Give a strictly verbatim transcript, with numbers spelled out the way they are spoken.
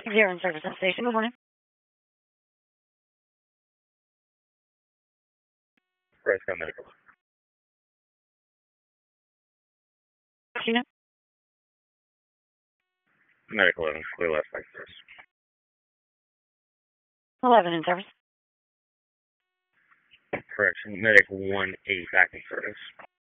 Zero in service at station. Good morning. Prescott Medical. Tina? Medical eleven, clear last night service. eleven in service. Correction, Medical one eight back in service.